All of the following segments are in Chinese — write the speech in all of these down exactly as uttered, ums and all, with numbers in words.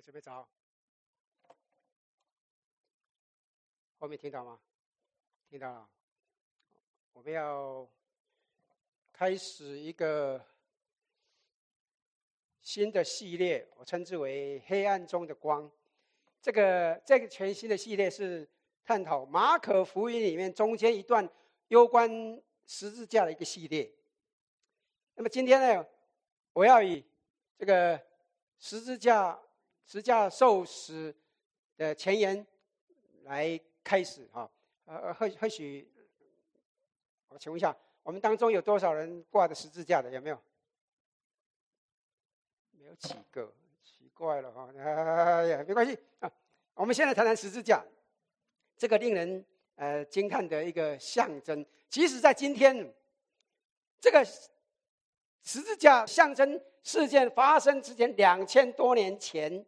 准备找，后面听到吗？听到了。我们要开始一个新的系列，我称之为“黑暗中的光”。这个这个全新的系列是探讨马可福音里面中间一段有关十字架的一个系列。那么今天呢，我要以这个十字架、十字架受死的前言来开始哈。呃，或或许，我请问一下，我们当中有多少人挂的十字架的？有没有？没有几个，奇怪了哈。哎呀，没关系啊。我们现在谈谈十字架，这个令人呃惊叹的一个象征。即使在今天，这个十字架象征事件发生之前两千多年前，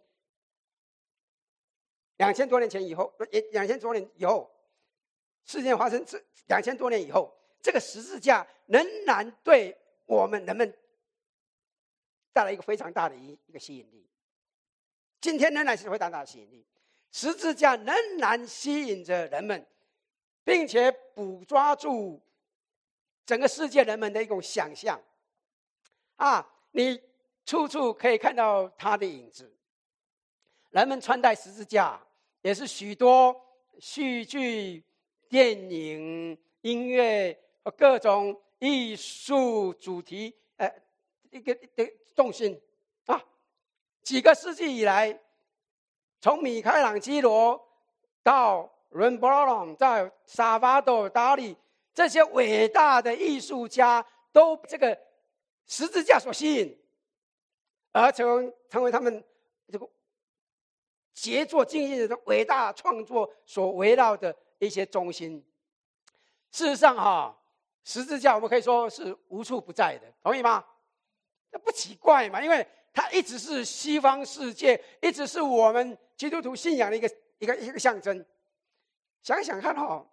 两千多年前以后，两千多年以后，事件发生两千多年以后，这个十字架仍然对我们人们带来一个非常大的一个吸引力。今天仍然是非常大的吸引力，十字架仍然吸引着人们，并且捕捉住整个世界人们的一种想象。啊，你处处可以看到它的影子。人们穿戴十字架，也是许多戏剧、电影、音乐和各种艺术主题呃一个的重心啊。几个世纪以来，从米开朗基罗到伦勃朗，到萨巴多达利，这些伟大的艺术家都这个十字架所吸引，而成成为他们这个杰作精英的伟大创作所围绕的一些中心。事实上哈，十字架我们可以说是无处不在的，同意吗？那不奇怪嘛，因为它一直是西方世界，一直是我们基督徒信仰的一个一个一个象征。想想看哈，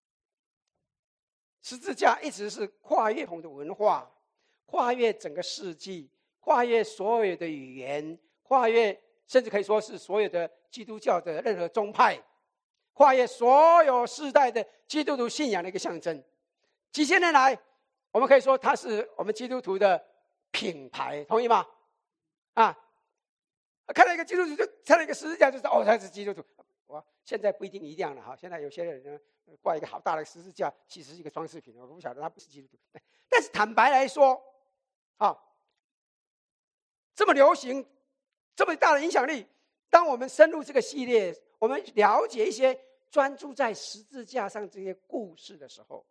十字架一直是跨越不同的文化，跨越整个世纪，跨越所有的语言，跨越甚至可以说是所有的基督教的任何宗派，跨越所有世代的基督徒信仰的一个象征。几千年来，我们可以说它是我们基督徒的品牌，同意吗？啊，看到一个基督徒就看到一个十字架就知道哦，他是基督徒。我现在不一定一样了哈，现在有些人呢挂一个好大的十字架，其实是一个装饰品，我不晓得他不是基督徒。但是坦白来说，啊，这么流行，这么大的影响力，当我们深入这个系列，我们了解一些专注在十字架上这些故事的时候，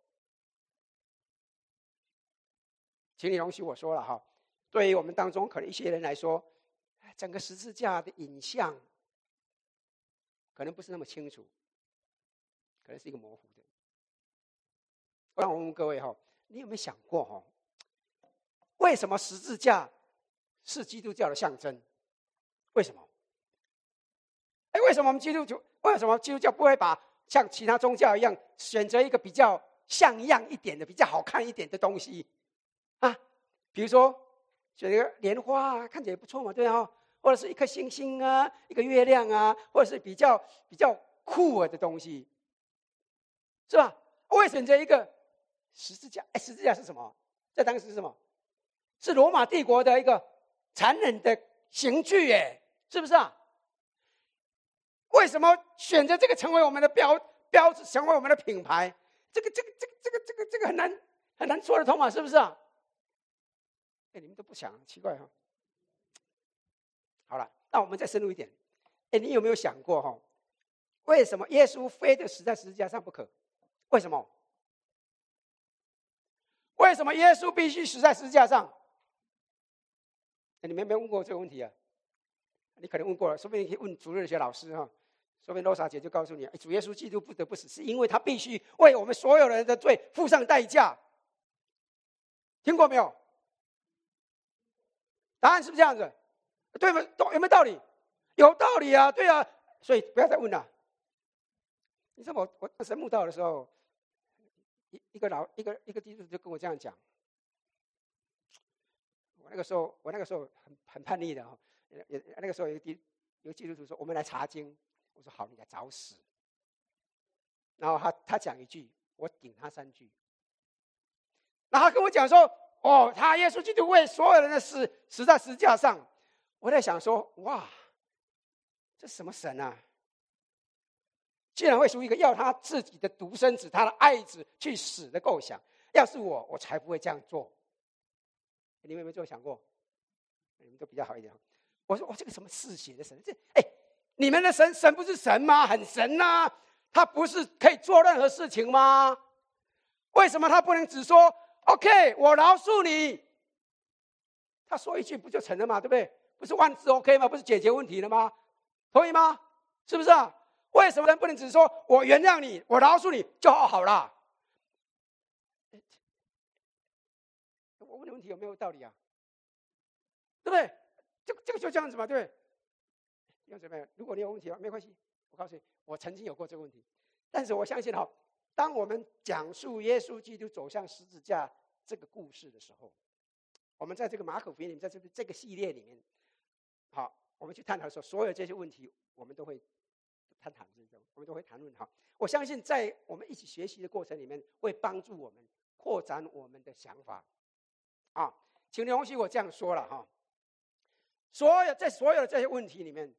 请你容许我说了哈，对于我们当中可能一些人来说，整个十字架的影像可能不是那么清楚，可能是一个模糊的。让我问各位哈，你有没有想过哈，为什么十字架是基督教的象征？为什么？哎，为什么我们基督徒，为什么基督教不会把像其他宗教一样选择一个比较像样一点的、比较好看一点的东西啊？比如说选一个莲花啊，看起来不错嘛，对啊，或者是一颗星星啊，一个月亮啊，或者是比较比较酷的东西，是吧？为什么选择一个十字架？哎，十字架是什么？在当时是什么？是罗马帝国的一个残忍的刑具，哎，是不是啊？为什么选择这个成为我们的标标志，成为我们的品牌？这个、这个、这个、这个、这个、这个很难很难说得通嘛，是不是啊？哎，你们都不想，奇怪哈。好了，那我们再深入一点。哎，你有没有想过哈，为什么耶稣非得死在十字架上不可？为什么？为什么耶稣必须死在十字架上？你们有没有问过这个问题啊？你可能问过了，说不定可以问主日学老师哈。说不定罗莎姐就告诉你，主耶稣基督不得不死，是因为他必须为我们所有人的罪付上代价。听过没有？答案是不是这样子？对吗？有没有道理？有道理啊，对啊。所以不要再问了。你知道我我当时慕道的时候，一一个老一个一个基督徒就跟我这样讲。我那个时候我那个时候很很叛逆的哈，也那个时候有一个有基督徒说：“我们来查经。”我说：“好，你来找死。”然后他他讲一句，我顶他三句。然后他跟我讲说：“哦，他耶稣基督为所有人的死死在十字架上。”我在想说：“哇，这什么神啊？竟然会出一个要他自己的独生子，他的爱子去死的构想。要是我，我才不会这样做。”你们有没有这么想过？你们都比较好一点。我说：“我、哦、这个什么嗜血的神？这哎，你们的神神不是神吗？很神呐、啊！他不是可以做任何事情吗？为什么他不能只说 OK， 我饶恕你？他说一句不就成了吗？对不对？不是万事 OK 吗？不是解决问题了吗？同意吗？是不是啊？为什么人不能只说我原谅你，我饶恕你就好好了？我问的问题有没有道理啊？对不对？这这个就这样子嘛，对不对？弟兄姊妹，如果你有问题没关系，我告诉你，我曾经有过这个问题。但是我相信哈，当我们讲述耶稣基督走向十字架这个故事的时候，我们在这个马可福音里面，在这个这个系列里面，好，我们去探讨的时候，所有这些问题我们都会探讨，我们都会谈论哈。我相信在我们一起学习的过程里面，会帮助我们扩展我们的想法。啊，请容许我这样说了哈。所有在所有的这些问题里面，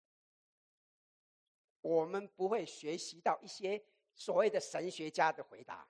我们不会学习到一些所谓的神学家的回答。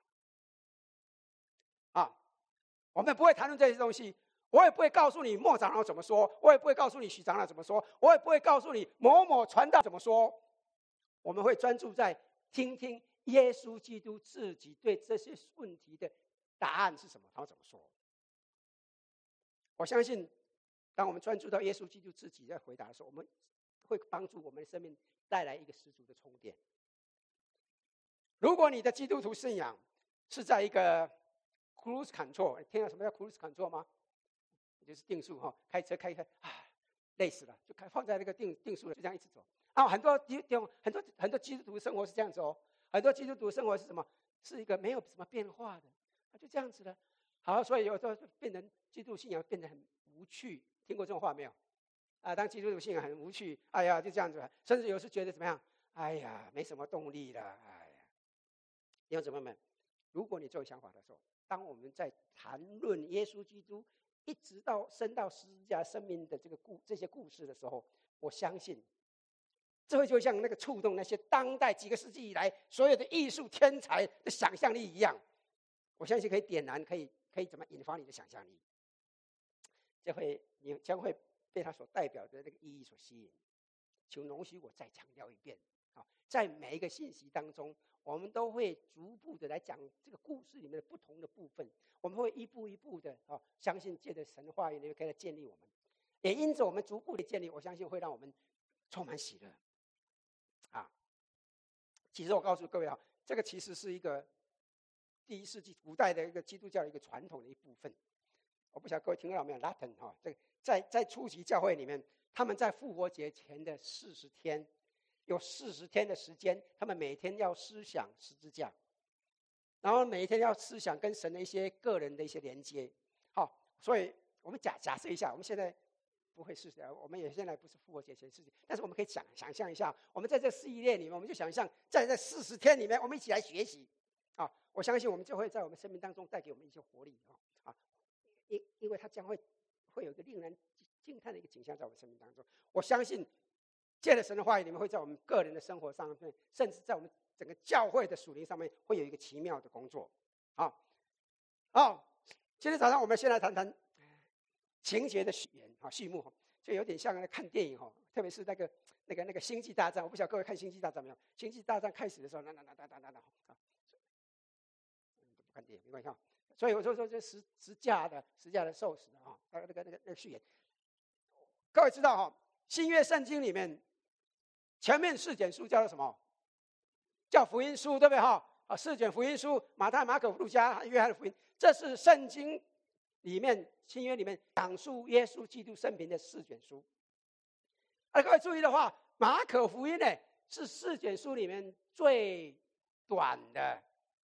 啊，我们不会谈论这些东西。我也不会告诉你莫长老怎么说，我也不会告诉你许长老怎么说，我也不会告诉你某某传道怎么说。我们会专注在听听耶稣基督自己对这些问题的答案是什么，他怎么说。我相信当我们专注到耶稣基督自己在回答的时候，我们会帮助我们的生命带来一个十足的充电。如果你的基督徒信仰是在一个 cruise control， 听到什么叫 cruise control 吗？就是定速哈，开车开开啊，累死了，就开放在那个定定速了，就这样一直走。啊，很多很多很多基督徒生活是这样子哦，很多基督徒生活是什么？是一个没有什么变化的，就这样子的。好，所以有时候变成基督信仰变得很无趣，听过这种话没有？啊，当基督徒信仰很无趣，哎呀，就这样子，甚至有时觉得怎么样？哎呀，没什么动力了，哎呀。弟兄姊妹们，如果你这种想法的时候，当我们在谈论耶稣基督一直到升到十字架生命的这个故这些故事的时候，我相信，这会就像那个触动那些当代几个世纪以来所有的艺术天才的想象力一样，我相信可以点燃，可以可以怎么引发你的想象力，这会你将会被他所代表的那个意义所吸引。请容许我再强调一遍啊，在每一个信息当中，我们都会逐步的来讲这个故事里面的不同的部分，我们会一步一步的啊，相信借着神的话语里面可以来建立我们，也因着我们逐步的建立，我相信会让我们充满喜乐啊。其实我告诉各位啊，这个其实是一个第一世纪古代的一个基督教的一个传统的一部分。我不晓得各位听到没有 ，Latin 哈，这个在在初级教会里面，他们在复活节前的四十天，有四十天的时间，他们每天要思想十字架，然后每一天要思想跟神的一些个人的一些连接。好，所以我们假假设一下，我们现在不会是，我们也现在不是复活节前事情，但是我们可以想想象一下，我们在这四一列里面，我们就想象在这四十天里面，我们一起来学习啊！我相信我们就会在我们生命当中带给我们一些活力啊！因因为它将会会有一个令人惊叹的一个景象在我们生命当中。我相信借着神的话语，你们会在我们个人的生活上面，甚至在我们整个教会的属灵上面，会有一个奇妙的工作。好，好，今天早上我们先来谈谈情节的序言啊，序幕，就有点像看电影哈，特别是那个那个那个星际大战。我不晓得各位看星际大战没有？星际大战开始的时候，那那那那那那那啊，不看电影没关系哈。所以我说说这十十架的十架的受死啊，那个那个那个那个序言，各位知道哈，新约圣经里面前面四卷书叫做什么？叫福音书，对不对哈？啊，四卷福音书，马太、马可、路加、约翰的福音，这是圣经里面新约里面讲述耶稣基督生平的四卷书。啊，各位注意的话，马可福音呢是四卷书里面最短的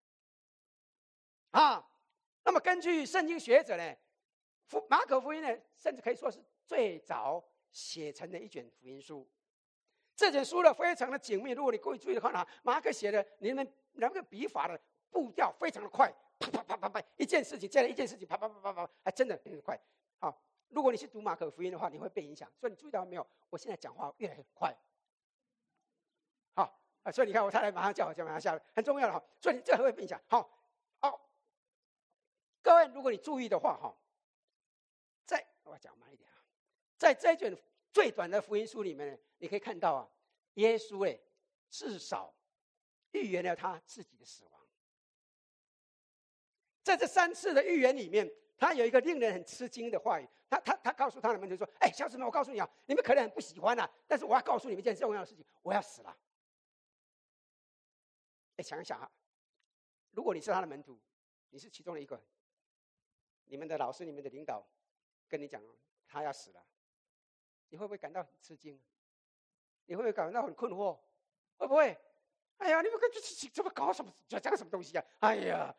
啊。那么根据圣经学者呢，马可福音呢，甚至可以说是最早写成的一卷福音书这卷书呢非常的紧密，如果你各位注意的话呢，马可写的你们那个笔法的步调非常的快，啪啪啪啪啪，一件事情接着一件事情，啪啪啪啪啪，还真的很快。好，如果你去读马可福音的话，你会被影响。所以你注意到没有？我现在讲话越来越快。好啊，所以你看我太太马上叫我叫马上下来，很重要的哈。所以你这会被影响。好，好，各位，如果你注意的话哈，在我讲慢一点啊，在这卷最短的福音书里面呢，你可以看到啊，耶稣哎，至少预言了他自己的死亡。在这三次的预言里面，他有一个令人很吃惊的话语，他他他告诉他的门徒说：“哎，小子们，我告诉你啊，你们可能很不喜欢啊，但是我要告诉你们一件重要的事情，我要死了。”哎，想一想啊，如果你是他的门徒，你是其中的一个，你们的老师、你们的领导跟你讲他要死了，你会不会感到很吃惊？你会不会感到很困惑？会不会？哎呀，你们这这么搞什么？讲什么东西啊？哎呀！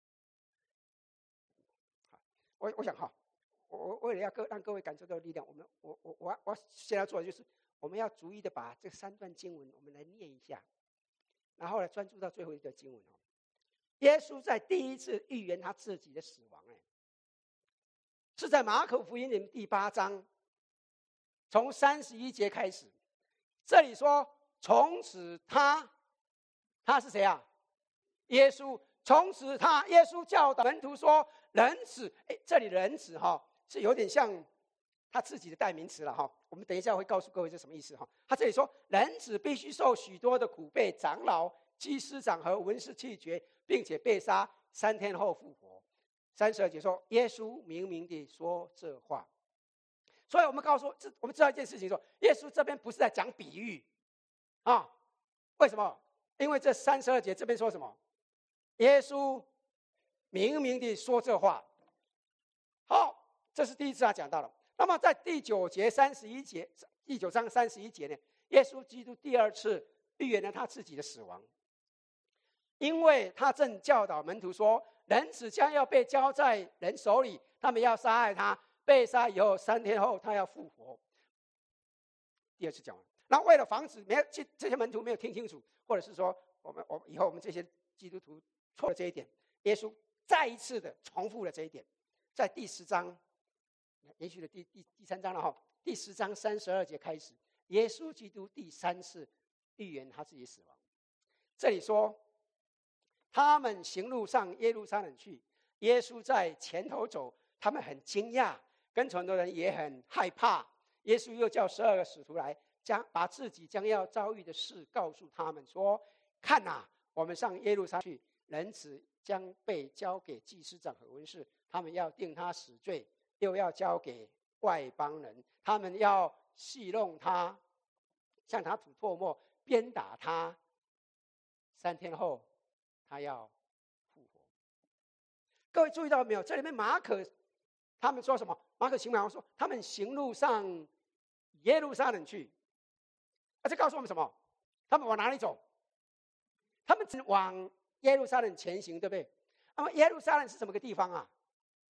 我我想哈，我为了要各让各位感受到力量，我们我我我我现在做的就是，我们要逐一的把这三段经文我们来念一下，然后来专注到最后一段经文哦。耶稣在第一次预言他自己的死亡，哎，是在马可福音里第八章，从三十一节开始，这里说从此他，他是谁啊？耶稣。从此他耶稣教导门徒说，人子，哎，这里人子哈是有点像他自己的代名词了哈。我们等一下会告诉各位这什么意思哈。他这里说，人子必须受许多的苦，被长老、祭司长和文士弃绝，并且被杀，三天后复活。三十二节说，耶稣明明地说这话。所以我们告诉，我们知道一件事情说，耶稣这边不是在讲比喻啊。为什么？因为这三十二节这边说什么？耶稣明明地说这话。好，这是第一次他讲到了。那么在第九节三十一节，第九章三十一节呢，耶稣基督第二次预言了他自己的死亡，因为他正教导门徒说，人子将要被交在人手里，他们要杀害他，被杀以后三天后他要复活。第二次讲完，那为了防止没有这些门徒没有听清楚，或者是说我们我以后我们这些基督徒错了这一点，耶稣再一次的重复了这一点，在第十章，也许的第第第三章了哈，第十章三十二节开始，耶稣基督第三次预言他自己死亡。这里说，他们行路上耶路撒冷去，耶稣在前头走，他们很惊讶，跟从的人也很害怕。耶稣又叫十二个使徒来，将把自己将要遭遇的事告诉他们说：“看哪、啊，我们上耶路撒冷去。”人子将被交给祭司长和文士，他们要定他死罪，又要交给外邦人，他们要戏弄他，向他吐唾沫，鞭打他。三天后，他要复活。各位注意到没有？这里面马可他们说什么？马可行文说，他们行路上耶路撒冷去，啊，这告诉我们什么？他们往哪里走？他们只往耶路撒冷前行，对不对？那么耶路撒冷是什么个地方啊？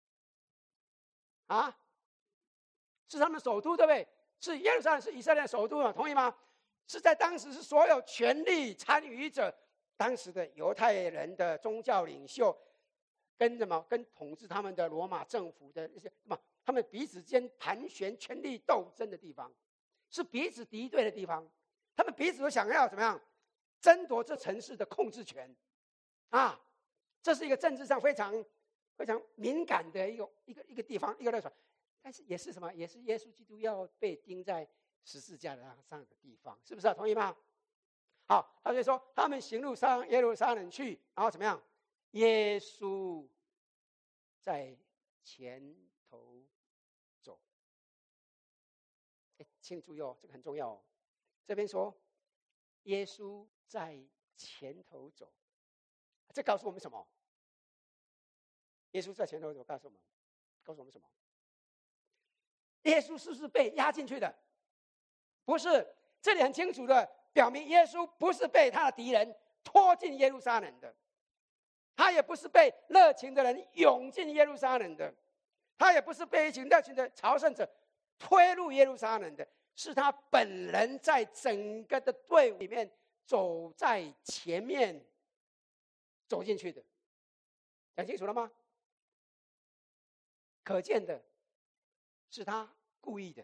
啊，是他们首都，对不对？是耶路撒冷是以色列的首都啊，同意吗？是在当时是所有权力参与者，当时的犹太人的宗教领袖，跟什么跟统治他们的罗马政府的一些什么，他们彼此间盘旋权力斗争的地方，是彼此敌对的地方，他们彼此都想要怎么样争夺这城市的控制权。啊，这是一个政治上非常非常敏感的一个一个一个地方，一个热点，但是也是什么？也是耶稣基督要被钉在十字架上的地方，是不是啊？同意吗？好，他就说他们行路上耶路撒冷去，然后怎么样？耶稣在前头走。哎，请你注意哦，这个很重要哦。这边说耶稣在前头走。这告诉我们什么？耶稣在前头走，告诉我们，告诉我们什么？耶稣是不是被压进去的？不是，这里很清楚的表明，耶稣不是被他的敌人拖进耶路撒冷的，他也不是被热情的人涌进耶路撒冷的，他也不是被一群热情的朝圣者推入耶路撒冷的。 是他本人在整个的队伍里面走在前面走进去的。讲清楚了吗？可见的是他故意的，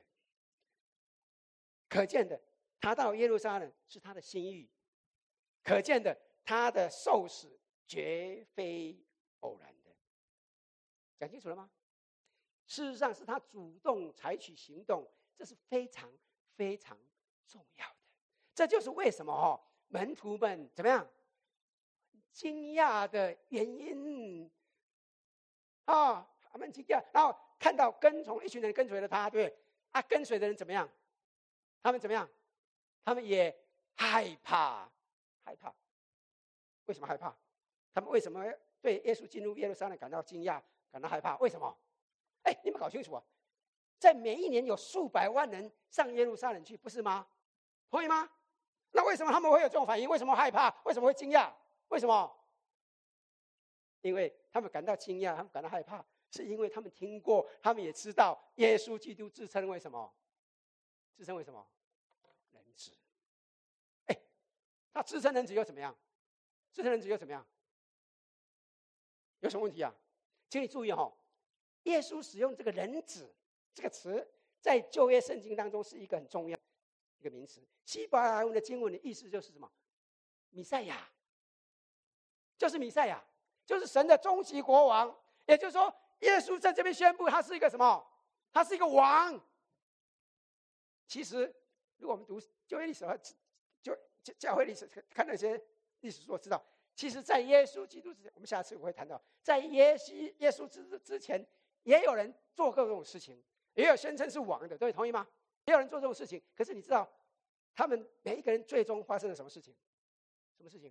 可见的他到耶路撒冷是他的心意，可见的他的受死绝非偶然的。讲清楚了吗？事实上是他主动采取行动，这是非常非常重要的。这就是为什么哦，门徒们怎么样惊讶的原因啊，他们惊讶，然后看到跟从一群人跟随了他，对不对啊？跟随的人怎么样？他们怎么样？他们也害怕，害怕。为什么害怕？他们为什么对耶稣进入耶路撒冷感到惊讶、感到害怕？为什么？哎，你们搞清楚啊！在每一年有数百万人上耶路撒冷去，不是吗？同意吗？那为什么他们会有这种反应？为什么害怕？为什么会惊讶？为什么？因为他们感到惊讶，他们感到害怕，是因为他们听过，他们也知道耶稣基督自称为什么？自称为什么？人子。哎，他自称人子又怎么样？自称人子又怎么样？有什么问题啊？请你注意哈、哦，耶稣使用这个人子这个词，在旧约圣经当中是一个很重要的一个名词。希伯来文的经文的意思就是什么？弥赛亚，就是弥赛亚，就是神的终极国王。也就是说，耶稣在这边宣布他是一个什么？他是一个王。其实，如果我们读旧约历史和就教会历史，看那些历史书，知道，其实，在耶稣基督之前，我们下次我会谈到，在耶稣耶稣之之前，也有人做过这种事情，也有宣称是王的，对，同意吗？也有人做这种事情。可是你知道，他们每一个人最终发生了什么事情？什么事情？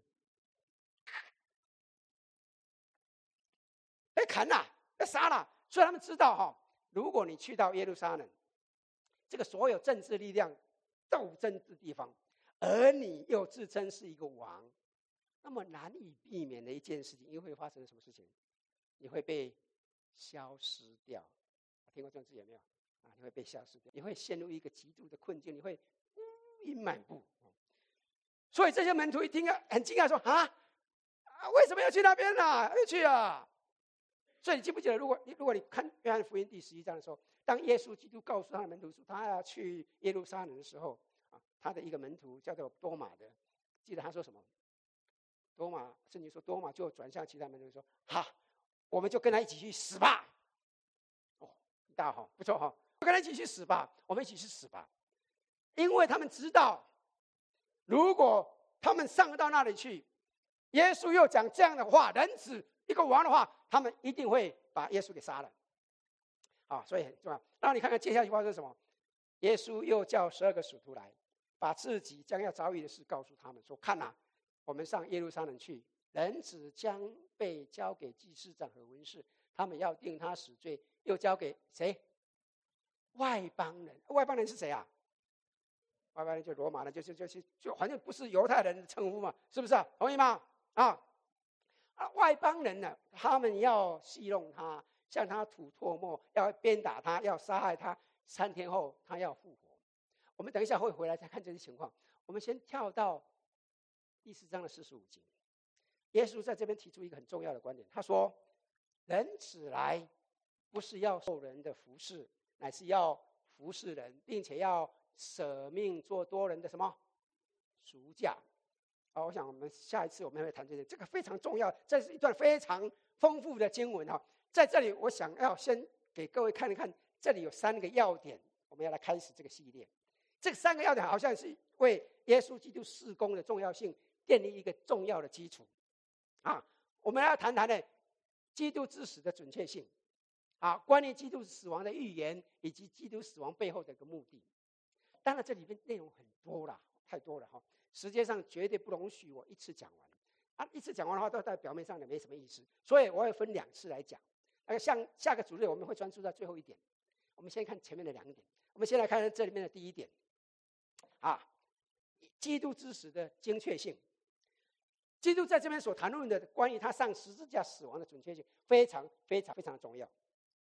被砍了，被杀了。所以他们知道哈，如果你去到耶路撒冷，这个所有政治力量斗争的地方，而你又自称是一个王，那么难以避免的一件事情，因为会发生什么事情？你会被消失掉。听过这种字眼没有？啊，你会被消失掉，你会陷入一个极度的困境，你会乌云满布。所以这些门徒一听啊，很惊讶说：“啊，为什么要去那边啊？要去啊！”所以你记不记得，如果你如果你看约翰福音第十一章的时候，当耶稣基督告诉他的门徒说他要去耶路撒冷的时候，啊，他的一个门徒叫做多马的，记得他说什么？多马，圣经说多马就转向其他门徒说：“好，我们就跟他一起去死吧。”哦，大好，不错哈，跟他一起去死吧，我们一起去死吧，因为他们知道，如果他们上到那里去，耶稣又讲这样的话，人子一个王的话，他们一定会把耶稣给杀了。啊，所以很重要。然后你看看接下来发生什么？耶稣又叫十二个使徒来，把自己将要遭遇的事告诉他们，说：“看啊，我们上耶路撒冷去，人子将被交给祭司长和文士，他们要定他死罪，又交给谁？外邦人。外邦人是谁啊？外邦人就罗马人，就是就是就好像不是犹太人的称呼嘛，是不是啊？同意吗？啊啊，外邦人呢，他们要戏弄他，向他吐唾沫，要鞭打他，要杀害他，三天后他要复活。我们等一下会回来再看这些情况。我们先跳到第四章的四十五节，耶稣在这边提出一个很重要的观点，他说：“人子来，不是要受人的服侍，乃是要服侍人，并且要舍命做多人的什么赎价。”啊，我想我们下一次我们会谈这些，这个非常重要，这是一段非常丰富的经文哈。在这里，我想要先给各位看一看，这里有三个要点，我们要来开始这个系列。这三个要点好像是为耶稣基督事工的重要性建立一个重要的基础啊。我们要谈谈呢，基督之死的准确性啊，关于基督死亡的预言，以及基督死亡背后的一个目的。当然，这里面内容很多了，太多了哈。时间上绝对不容许我一次讲完啊！一次讲完的话，都在表面上的没什么意思，所以我会分两次来讲。那个像下个主日我们会专注在最后一点。我们先看前面的两点，我们先来看这里面的第一点啊，基督之死的精确性。基督在这边所谈论的关于他上十字架死亡的准确性，非常非常非常的重要。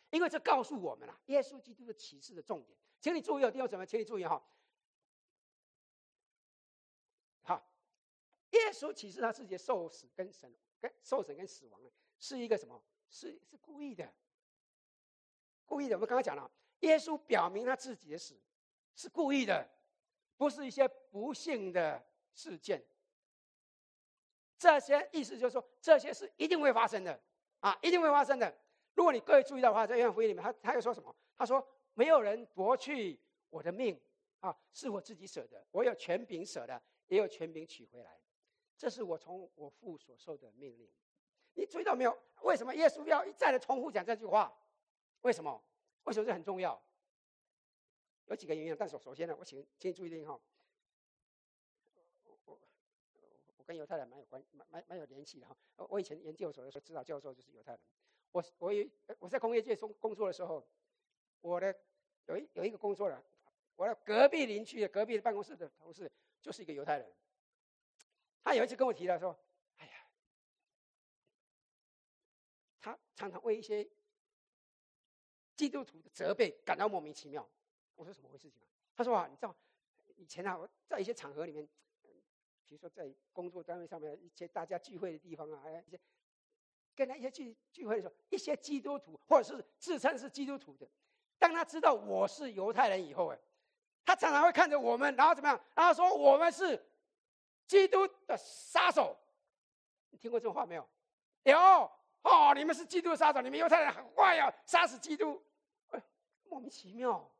因为这告诉我们了耶稣基督的启示的重点。请你注意哦，弟兄姊妹，请你注意哈。好，耶稣启示他自己的受死跟神、跟受审跟死亡呢，是一个什么？是是故意的，故意的。我们刚刚讲了，耶稣表明他自己的死是故意的，不是一些不幸的事件。这些意思就是说，这些是一定会发生的啊，一定会发生的。如果你各位注意到的话，在约翰福音里面，他他又说什么？他说：“没有人夺去我的命啊，是我自己舍的。我有权柄舍的，也有权柄取回来。这是我从我父所受的命令。”你注意到没有？为什么耶稣要一再的重复讲这句话？为什么？为什么这很重要？有几个原因，但是首先呢，我请请你注意听哈。我我跟犹太人蛮有关，蛮蛮有联系的哈。我以前研究所的时候，指导教授就是犹太人。我我我在工业界中工作的时候，我的有一有一个工作人，我的隔壁邻居的隔壁的办公室的同事就是一个犹太人。他有一次跟我提到说：“哎呀，他常常为一些基督徒的责备感到莫名其妙。”我说：“怎么回事情啊？”他说：“啊，你知道以前啊，我在一些场合里面，比如说在工作单位上面一些大家聚会的地方啊，一些。”跟他一些聚聚会的时候，一些基督徒或者是自称是基督徒的，当他知道我是犹太人以后，哎，他常常会看着我们，然后怎么样？然后说我们是基督的杀手。你听过这种话没有？有哦，你们是基督的杀手，你们犹太人很坏啊，杀死基督，哎，莫名其妙。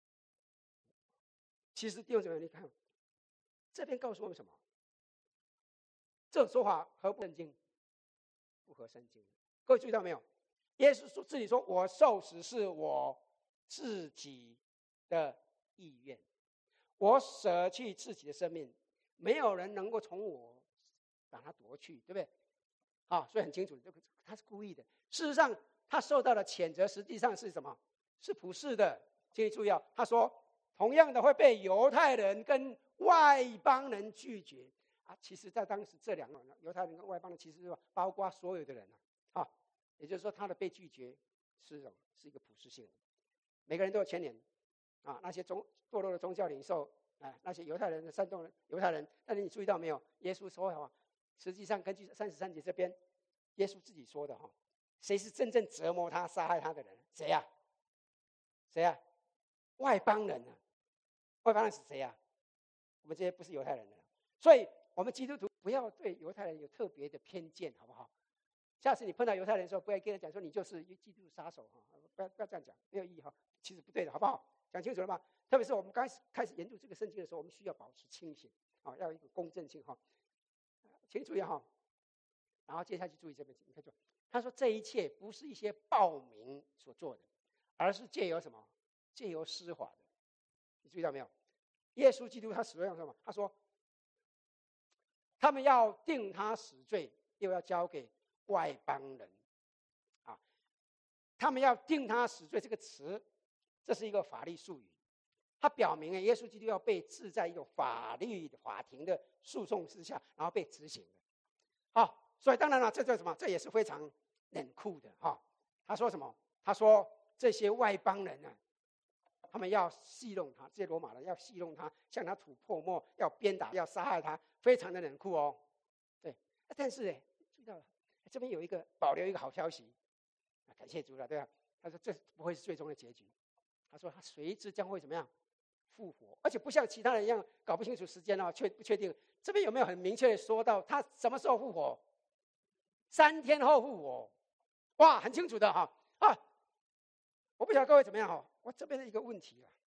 其实弟兄姊妹，你看这边告诉我们什么？这种说法合不圣经？不合圣经。各位注意到没有？耶稣说自己说：“我受死是我自己的意愿，我舍弃自己的生命，没有人能够从我把它夺去，对不对？”啊，所以很清楚，这个他是故意的。事实上，他受到的谴责实际上是什么？是普世的。请你注意啊，他说同样的会被犹太人跟外邦人拒绝。啊，其实，在当时这两个犹太人跟外邦人，其实是包括所有的人啊，啊，也就是说，他的被拒绝是一种是一个普世性的，每个人都有牵连啊。那些宗堕落的宗教领袖，啊，那些犹太人的煽动犹太人，但是你注意到没有？耶稣说哈，实际上根据三十三节这边，耶稣自己说的哈，谁是真正折磨他、杀害他的人？谁呀、啊？谁呀、啊？外邦人啊！外邦人是谁呀、啊？我们这些不是犹太人的，所以。我们基督徒不要对犹太人有特别的偏见，好不好？下次你碰到犹太人的时候，不要跟他讲说你就是基督杀手哈，不要不要这样讲，没有意义哈，其实不对的，好不好？讲清楚了吗？特别是我们刚开始研读这个圣经的时候，我们需要保持清醒啊，要有一个公正性哈。请注意哈，然后接下去注意这边，你看说，他说这一切不是一些暴民所做的，而是借由什么？借由施法的。你注意到没有？耶稣基督他使用什么？他说。他们要定他死罪，又要交给外邦人，啊，他们要定他死罪这个词，这是一个法律术语，它表明耶稣基督要被置在一个法律的法庭的诉讼之下，然后被执行的，啊，所以当然了，这叫什么？这也是非常冷酷的哈。他说什么？他说这些外邦人呢、啊？他们要戏弄他，这些罗马人要戏弄他，向他吐唾沫，要鞭打，要杀害他，非常的冷酷哦。对，但是呢，注意到了，这边有一个保留一个好消息，感谢主了，对吧？他说这不会是最终的结局，他说他随之将会怎么样复活，而且不像其他人一样搞不清楚时间哦，确不确定。这边有没有很明确的说到他什么时候复活？三天后复活，哇，很清楚的哈啊！我不晓得各位怎么样哈。我这边的一个问题啊，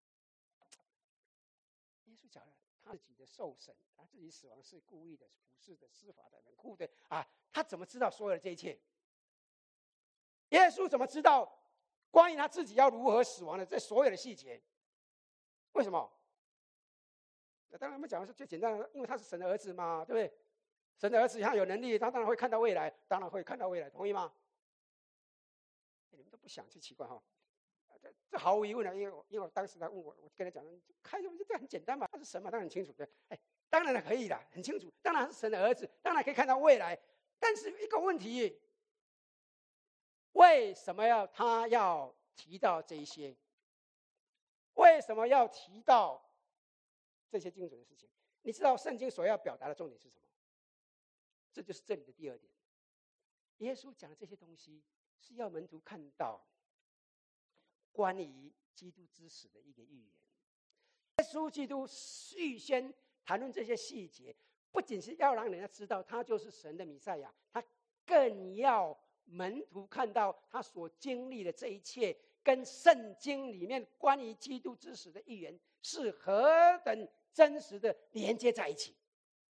耶稣讲了他自己的受审，他自己死亡是故意的、普世的、司法的、冷酷的啊，他怎么知道所有的这一切？耶稣怎么知道关于他自己要如何死亡的这所有的细节？为什么？当然我们讲的是最简单的，因为他是神的儿子嘛，对不对？神的儿子他有能力，他当然会看到未来，当然会看到未来，同意吗？你们都不想，就奇怪哈。这, 这毫无疑问的，因为我因为我当时他问我，我跟他讲，开什么这很简单嘛，他是神嘛，当然很清楚的。哎，当然可以的，很清楚，当然是神的儿子，当然可以看到未来。但是一个问题，为什么要他要提到这一些？为什么要提到这些精准的事情？你知道圣经所要表达的重点是什么？这就是这里的第二点。耶稣讲的这些东西是要门徒看到关于基督之死的一个预言。耶稣基督预先谈论这些细节，不仅是要让人家知道他就是神的弥赛亚，他更要门徒看到他所经历的这一切跟圣经里面关于基督之死的预言是何等真实的连接在一起。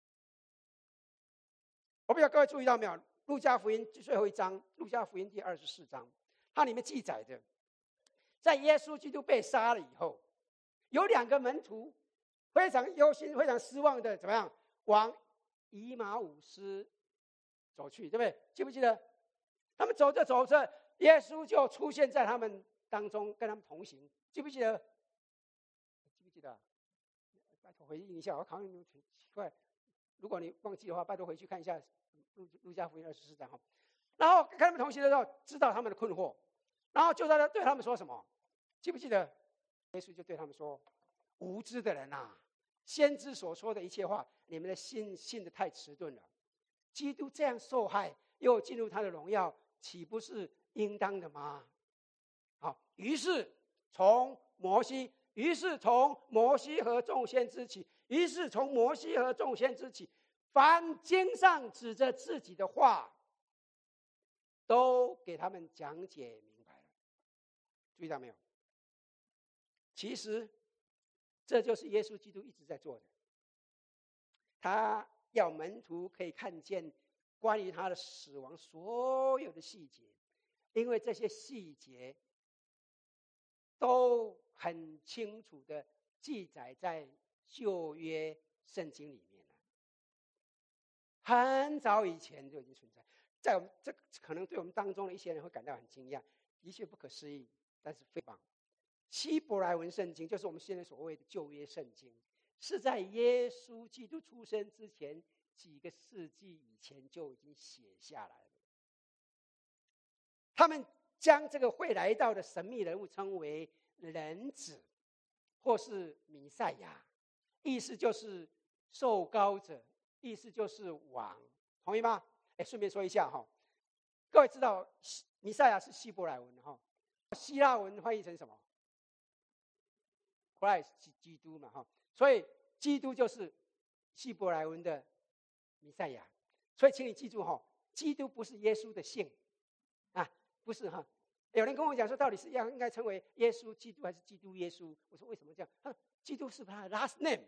我不知道各位注意到没有，路加福音最后一章，路加福音第二十四章，它里面记载的，在耶稣基督被杀了以后，有两个门徒非常忧心、非常失望的怎么样往以马忤斯走去，对不对？记不记得？他们走着走着，耶稣就出现在他们当中，跟他们同行，记不记得？记不记得？拜托回忆一下，我考虑你们奇怪，如果你忘记的话，拜托回去看一下路路加福音二十四章哈。然后跟他们同行的时候，知道他们的困惑，然后就在对他们说什么？记不记得？耶稣就对他们说：“无知的人啊，先知所说的一切话，你们的心信得太迟钝了。基督这样受害，又进入他的荣耀，岂不是应当的吗？”好，于是从摩西，于是从摩西和众先知起，于是从摩西和众先知起，凡经上指着自己的话，都给他们讲解明白了。注意到没有？其实这就是耶稣基督一直在做的，他要门徒可以看见关于他的死亡所有的细节，因为这些细节都很清楚的记载在旧约圣经里面了，很早以前就已经存在。在我们这可能对我们当中的一些人会感到很惊讶，的确不可思议，但是非常棒。希伯来文圣经就是我们现在所谓的旧约圣经，是在耶稣基督出生之前几个世纪以前就已经写下来了。他们将这个会来到的神秘人物称为人子，或是弥赛亚，意思就是受膏者，意思就是王，同意吗？哎，顺便说一下哈，各位知道弥赛亚是希伯来文哈，希腊文翻译成什么？ Christ 基督嘛哈，所以基督就是希伯来文的弥赛亚。所以请你记住哈，基督不是耶稣的姓啊，不是哈。有人跟我讲说，到底是要应该称为耶稣基督还是基督耶稣？我说为什么这样？他说基督是他的 last name。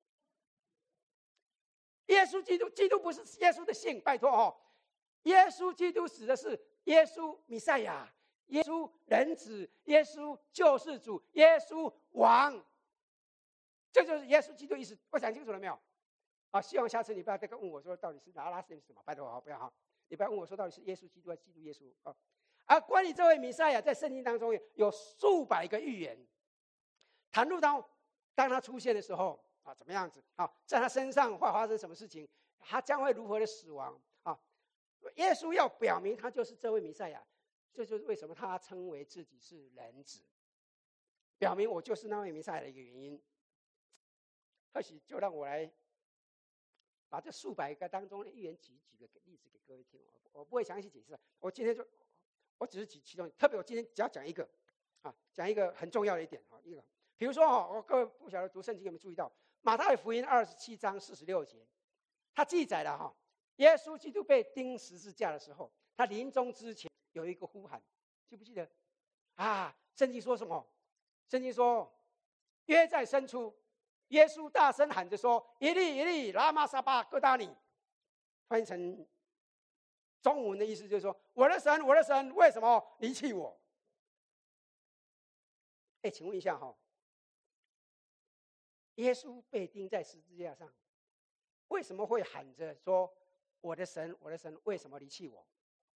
耶稣基督，基督不是耶稣的姓，拜托哦。耶稣基督指的是耶稣弥赛亚。 耶稣人子，耶稣救世主，耶稣王，这就是耶稣基督意思。我讲清楚了没有？啊，希望下次你不要再问我说到底是拿拉斯是什么，拜托好不要哈，你不要问我说到底是耶稣基督还是基督耶稣啊。而关于这位弥赛亚，在圣经当中有数百个预言，谈论到当他出现的时候啊，怎么样子啊，在他身上会发生什么事情，他将会如何的死亡啊？耶稣要表明他就是这位弥赛亚。 这就是为什么他称为自己是人子，表明我就是那位弥赛亚的一个原因。或许就让我来把这数百个当中的预言举几个例子给各位听，我不会详细解释。我今天就我只是举其中，特别我今天只要讲一个啊，讲一个很重要的一点啊，一个比如说哈，我各位不晓得读圣经有没有注意到马太福音二十七章四十六节，他记载了哈，耶稣基督被钉十字架的时候，他临终之前。 有一个呼喊，记不记得？啊，圣经说什么？圣经说，约在深处，耶稣大声喊着说：“以利以利，拉玛撒巴各达尼。”翻译成中文的意思就是说：“我的神，我的神，为什么离弃我？”哎，请问一下哈，耶稣被钉在十字架上，为什么会喊着说：“我的神，我的神，为什么离弃我？”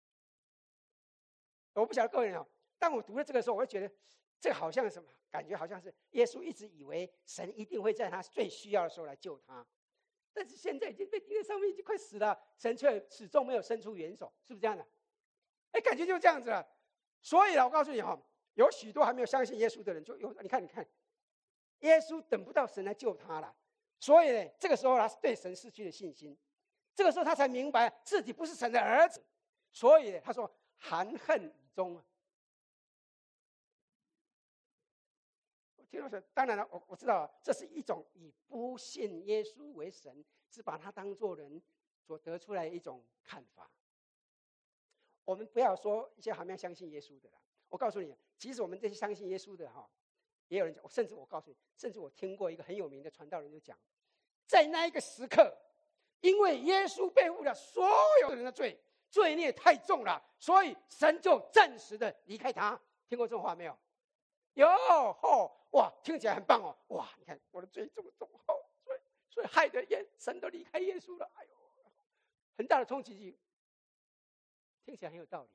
我不晓得各位有，当我读了这个时候，我会觉得这个好像什么？感觉好像是耶稣一直以为神一定会在他最需要的时候来救他，但是现在已经被钉在上面，已经快死了，神却始终没有伸出援手，是不是这样的？哎，感觉就这样子了。所以我告诉你哈， 有许多还没有相信耶稣的人，就有你看，你看，耶稣等不到神来救他了，所以呢，这个时候他对神失去了信心。这个时候他才明白自己不是神的儿子，所以他说含恨以终啊。我听到说，当然了，我我知道这是一种以不信耶稣为神，是把他当作人所得出来的一种看法。我们不要说一些还没有相信耶稣的啦。我告诉你，即使我们这些相信耶稣的哈，也有人讲，甚至我告诉你，甚至我听过一个很有名的传道人就讲，在那一个时刻，因为耶稣背负了所有人的罪，罪孽太重了，所以神就暂时的离开他。听过这种话没有？有哦，哇，听起来很棒哦，哇，你看我的罪这么重哦，所以所以害得耶神都离开耶稣了，哎呦，很大的冲击，听起来很有道理。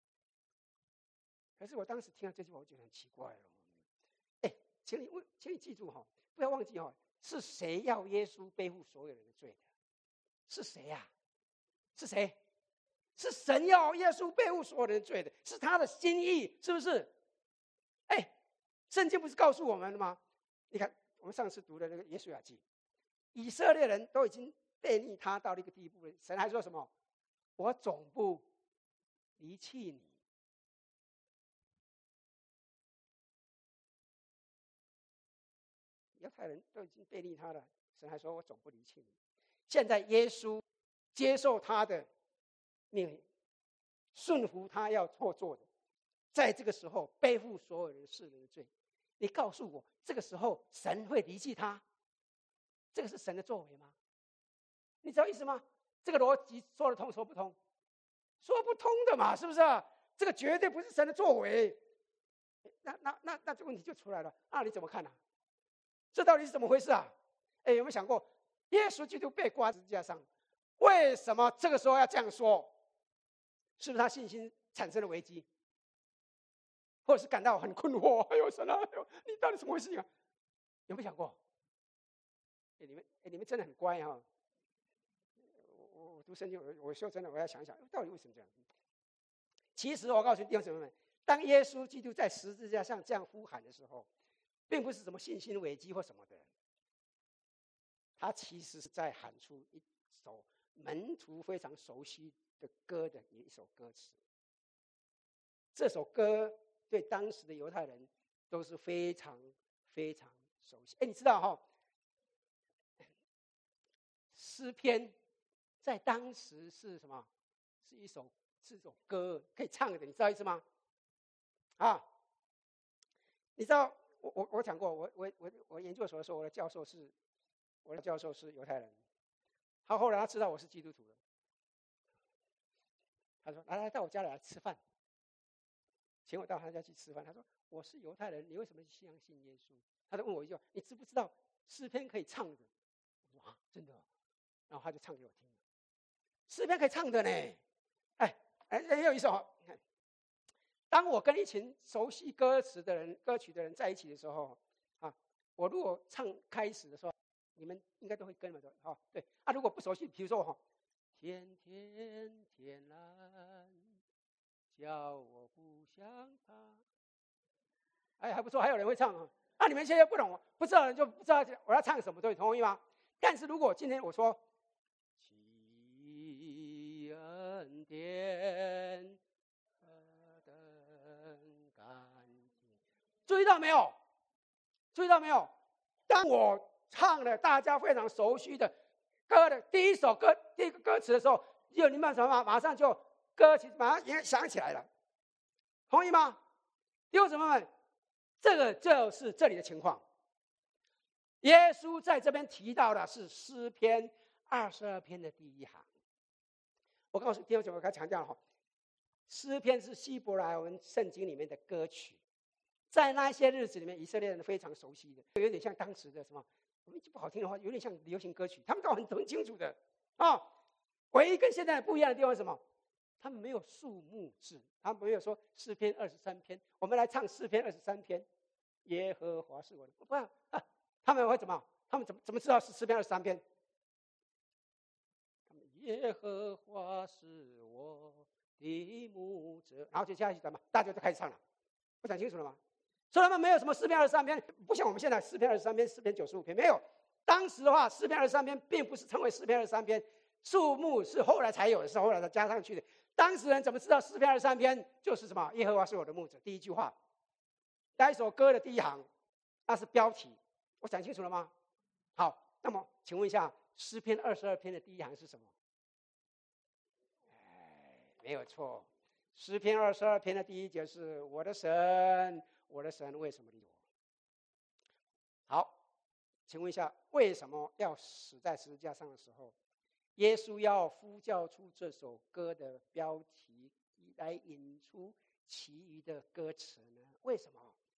可是我当时听到这句话，我觉得很奇怪了。哎，请你问，请你记住哈，不要忘记哈，是谁要耶稣背负所有人的罪的？是谁呀、啊？是谁？是神要耶稣背负所有人的罪的，是他的心意，是不是？哎，圣经不是告诉我们了吗？你看，我们上次读的那个约书亚记，以色列人都已经背逆他到了一个地步了，神还说什么？我总不离弃你。犹太人都已经背逆他了，神还说我总不离弃你。现在耶稣接受他的命令，顺服他要错做的，在这个时候背负所有人世人的罪。你告诉我，这个时候神会离弃他？这个是神的作为吗？你知道意思吗？这个逻辑说得通说不通？说不通的嘛，是不是啊？这个绝对不是神的作为。那那那那这个问题就出来了，那你怎么看呢、啊？这到底是怎么回事啊？哎，有没有想过，耶稣基督被挂在十字架上，为什么这个时候要这样说？是不是他信心产生了危机，或者是感到很困惑？哎呦，神啊，哎呦，你到底怎么回事啊？有没有想过？哎，你们，哎，你们真的很乖哈、哦。我我读圣经，我我说真的，我要想想，到底为什么这样？其实我告诉弟兄姊妹们，当耶稣基督在十字架上这样呼喊的时候，并不是什么信心危机或什么的，他其实是在喊出一首门徒非常熟悉的歌的一首歌词。这首歌对当时的犹太人都是非常非常熟悉。哎，你知道哈、哦，诗篇在当时是什么？是一首是一首歌，可以唱的，你知道意思吗？啊，你知道？我我我讲过，我我我我研究所的时候，我的教授是，我的教授是犹太人，他后来他知道我是基督徒了，他说：“来来，到我家里来吃饭。”请我到他家去吃饭。他说：“我是犹太人，你为什么相信耶稣？”他就问我一句：“你知不知道诗篇可以唱的？”我说：“啊，真的。”然后他就唱给我听了，诗篇可以唱的呢。哎哎，很有意思哦。你看。当我跟一群熟悉歌词的人、歌曲的人在一起的时候，啊，我如果唱开始的时候，你们应该都会跟嘛，对吧？哦，对啊，如果不熟悉，比如说哈，天天天蓝，叫我不想他，哎，还不错，还有人会唱啊。那、啊、你们现在不懂，不知道人就不知道我要唱什么，对，同意吗？但是如果今天我说，奇恩典。注意到没有？注意到没有？当我唱了大家非常熟悉的歌的第一首歌、第一个歌词的时候，就你们什么马上就歌曲马上也想起来了，同意吗？弟兄姊妹们，这个就是这里的情况。耶稣在这边提到的是诗篇二十二篇的第一行。我告诉弟兄姊妹，我刚才强调了哈，诗篇是希伯来文圣经里面的歌曲。在那些日子里面，以色列人非常熟悉的，有点像当时的什么，不好听的话，有点像流行歌曲，他们都很很清楚的啊、哦。唯一跟现在不一样的地方是什么？他们没有数目字，他们没有说诗篇二十三篇，我们来唱诗篇二十三篇，耶和华是我的，不然啊，他们会怎么？他们怎么怎么知道是诗篇二十三篇？他们耶和华是我的牧者，然后就下去怎么？大家就开始唱了。 我讲清楚了吗？所以他们没有什么诗篇二十三篇，不像我们现在诗篇二十三篇、诗篇九十五篇，没有。当时的话，诗篇二十三篇并不是称为诗篇二十三篇，数目是后来才有的，是后来才加上去的。当时人怎么知道诗篇二十三篇就是什么？耶和华是我的牧者，第一句话，那一首歌的第一行，那是标题。我讲清楚了吗？好，那么请问一下，诗篇二十二篇的第一行是什么？哎，没有错，诗篇二十二篇的第一节是我的神，我的神为什么离我？好，请问一下，为什么要死在十字架上的时候，耶稣要呼叫出这首歌的标题，来引出其余的歌词呢？为什么？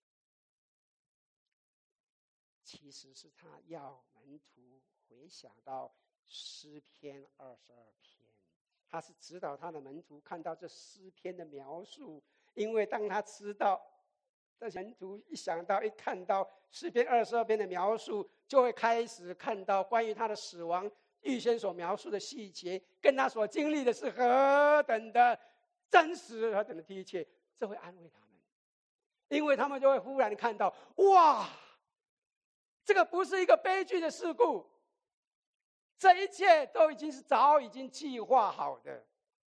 其实是他要门徒回想到诗篇二十二篇，他是指导他的门徒看到这诗篇的描述，因为当他知道，这门徒一想到一看到诗篇二十二篇的描述，就会开始看到关于他的死亡预先所描述的细节，跟他所经历的是何等的真实，何等的贴切，这会安慰他们，因为他们就会忽然看到，哇，这个不是一个悲剧的事故，这一切都已经是早已经计划好的。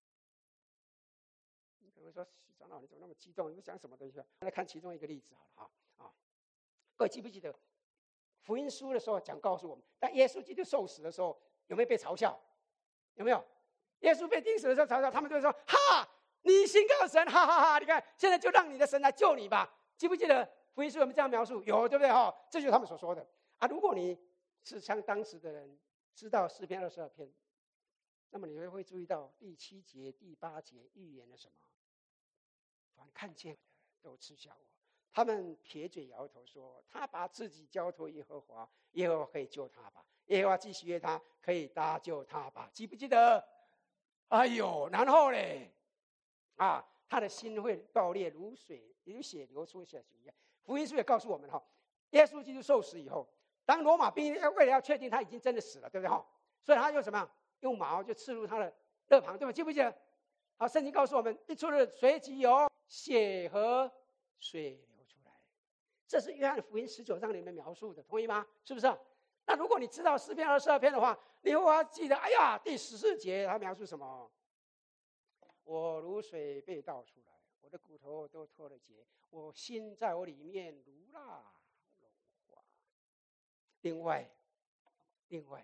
你可能说，长老你怎么那么激动？你讲什么东西？来看其中一个例子好了哈啊！各位记不记得福音书的时候讲告诉我们，当耶稣基督受死的时候，有没有被嘲笑？有没有？耶稣被钉死的时候嘲笑，他们就会说：哈，你信靠神，哈哈哈！你看，现在就让你的神来救你吧。记不记得福音书有没有这样描述？有，对不对哈？这就是他们所说的啊。如果你是像当时的人，知道诗篇二十二篇，那么你会注意到第七节、第八节预言了什么？凡看见的都嗤笑我。他们撇嘴摇头说：他把自己交托耶和华，耶和华可以救他吧？耶和华既喜悦他，可以搭救他吧？记不记得？哎呦，然后嘞，啊，他的心会爆裂，如水如血流出下去一样。福音书也告诉我们哈，耶稣基督受死以后，当罗马兵为了要确定他已经真的死了，对不对哈？所以他用什么？用矛就刺入他的肋旁，对吧？记不记得？好，圣经告诉我们，一出日随即有血和水流出来，这是约翰福音十九章里面描述的，同意吗？是不是？那如果你知道诗篇二十二篇的话，你会要记得，哎呀，第十四节他描述什么？我如水被倒出来，我的骨头都脱了节，我心在我里面如蜡融化。另外，另外，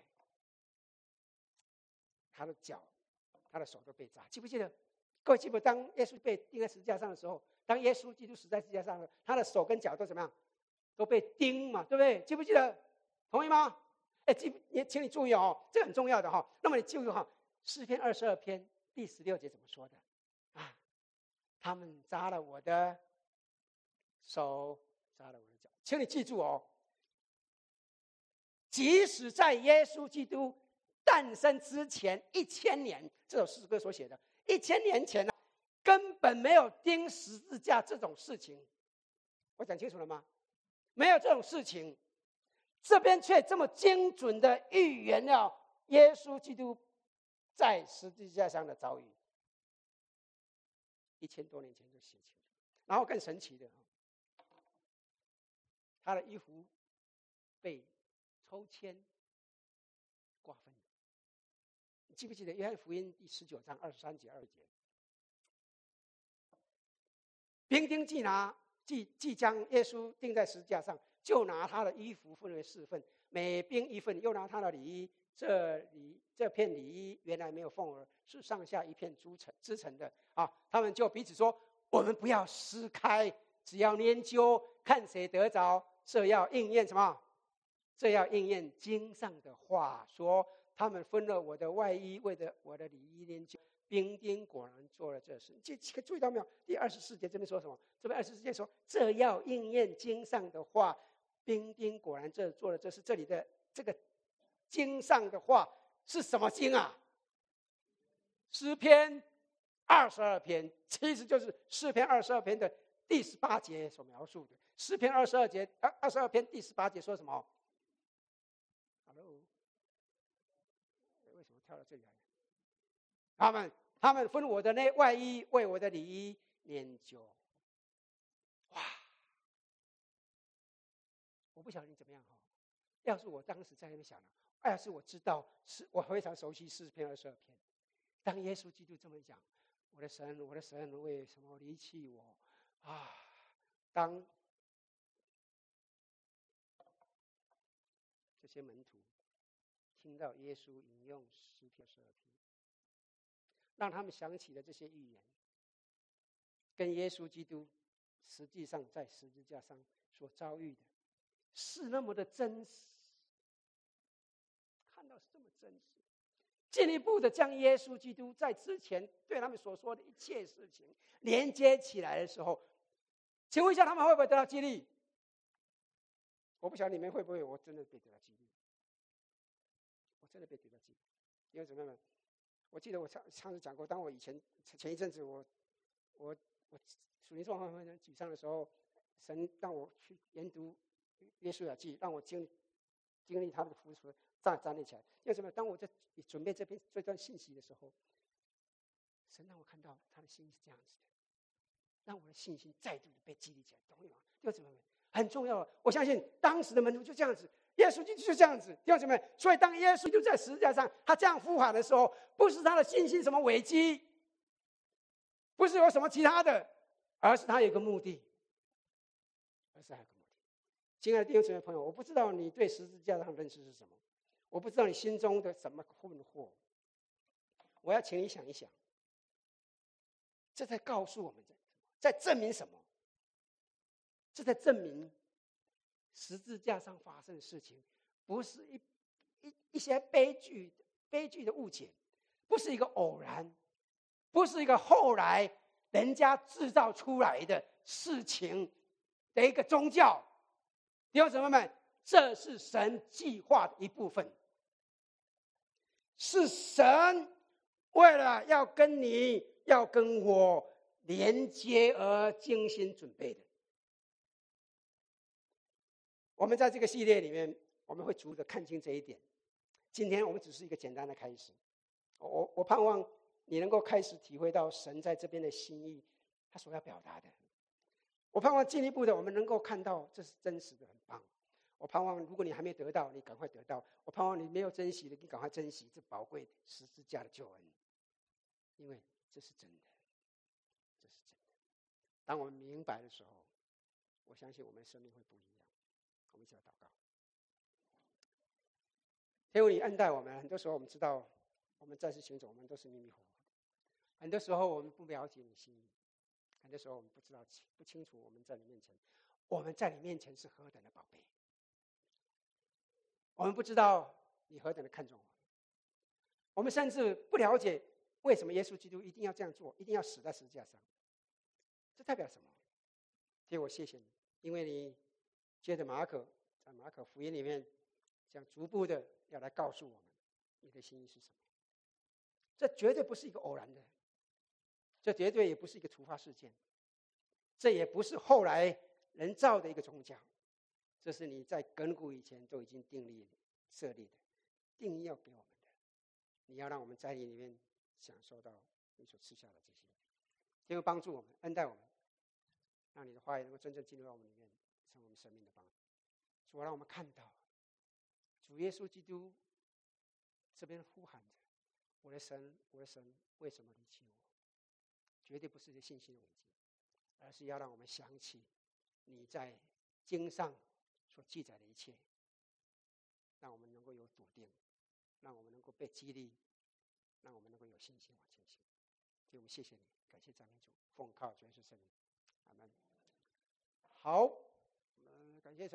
他的脚、他的手都被扎，记不记得？各位记不？当耶稣被钉在十字架上的时候，当耶稣基督死在十字架上了，他的手跟脚都怎么样？都被钉嘛，对不对？记不记得？同意吗？哎，记，请你注意哦，这很重要的哈。那么你记住哈，诗篇二十二篇第十六节怎么说的？啊，他们扎了我的手，扎了我的脚。请你记住哦，即使在耶稣基督诞生之前一千年，这首诗歌所写的，一千年前呢、啊，根本没有钉十字架这种事情。我讲清楚了吗？没有这种事情，这边却这么精准的预言了耶稣基督在十字架上的遭遇，一千多年前就写清楚。然后更神奇的，他的衣服被抽签瓜分。你记不记得约翰福音第十九章二十三节二节？兵丁既拿即即将耶稣钉在十字架上，就拿他的衣服分为四份，每兵一份，又拿他的里衣。这里这片里衣原来没有缝儿，是上下一片织成织成的啊！他们就彼此说：“我们不要撕开，只要研究，看谁得着。”这要应验什么？这要应验经上的话，说他们分了我的外衣，为了我的里衣研究。兵丁果然做了这事。这注意到没有？第二十四节这边说什么？这边二十四节说，这要应验经上的话。兵丁果然这做了这事。这里的这个经上的话是什么经啊？诗篇二十二篇，其实就是诗篇二十二篇的第十八节所描述的。诗篇二十二节，二二十二篇第十八节说什么 ？Hello， 为什么跳到这里来？他们他们分我的内外衣，为我的里衣研究。哇， 不晓得你怎么样哈。要是我当时在那边想了，要是我知道，是我非常熟悉诗篇二十二篇。当耶稣基督这么讲，我的神，我的神，为什么离弃我啊？当这些门徒听到耶稣引用诗篇二十二篇，让他们想起了这些预言，跟耶稣基督实际上在十字架上所遭遇的是那么的真实，看到是这么真实，进一步的将耶稣基督在之前对他们所说的一切事情连接起来的时候，请问一下，他们会不会得到激励？我不晓得你们会不会，我真的被得到激励，我真的被得到激励。因为怎么样？我记得我上上次讲过，当我以前前一阵子我我我属灵状况很沮丧的时候，神让我去研读约书亚记，让我经经历他的扶持，站站立起来。因为什么？当我在准备这篇这段信息的时候，神让我看到他的心是这样子的，让我的信心再度的被激励起来，懂吗？弟兄姊妹们，很重要。我相信当时的门徒就这样子，耶稣就这样子，弟兄姊妹。所以当耶稣就在十字架上，他这样呼喊的时候，不是他的信心什么危机，不是有什么其他的，而是他有一个目的，而是他有一个目的。亲爱的弟兄姊妹朋友，我不知道你对十字架上的认识是什么，我不知道你心中的什么困惑，我要请你想一想，这在告诉我们，在证明什么？这在证明十字架上发生的事情不是一一一些悲剧悲剧的误解，不是一个偶然，不是一个后来人家制造出来的事情的一个宗教。弟兄姊妹们，这是神计划的一部分，是神为了要跟你要跟我连接而精心准备的。我们在这个系列里面，我们会逐个看清这一点。今天我们只是一个简单的开始，我我盼望你能够开始体会到神在这边的心意，他所要表达的。我盼望进一步的，我们能够看到这是真实的，很棒。我盼望如果你还没得到，你赶快得到；我盼望你没有珍惜的，你赶快珍惜这宝贵十字架的救恩，因为这是真的，这是真的。当我们明白的时候，我相信我们的生命会不一样。我们一起来祷告。天父，你恩待我们，很多时候我们知道我们在世行走，我们都是迷迷糊糊的，很多时候我们不了解你心意，很多时候我们不知道不清楚我们在你面前我们在你面前是何等的宝贝，我们不知道你何等的看重我们，我们甚至不了解为什么耶稣基督一定要这样做，一定要死在十字架上，这代表什么？天父，我谢谢你，因为你接着马可，在马可福音里面，这样逐步的要来告诉我们你的心意是什么。这绝对不是一个偶然的，这绝对也不是一个突发事件，这也不是后来人造的一个宗教，这是你在亘古以前都已经定立设立的，定义要给我们的。你要让我们在你里面享受到你所赐下的这些，天父帮助我们，恩待我们，让你的话语能够真正进入到我们里面，成为我们生命的帮助。主，让我们看到主耶稣基督这边呼喊着：“我的神，我的神，为什么离弃我？”绝对不是一个信心的危机，而是要让我们想起你在经上所记载的一切，让我们能够有笃定，让我们能够被激励，让我们能够有信心往前行。所以我们谢谢你，感谢赞美主，奉靠主耶稣圣名，阿门。好。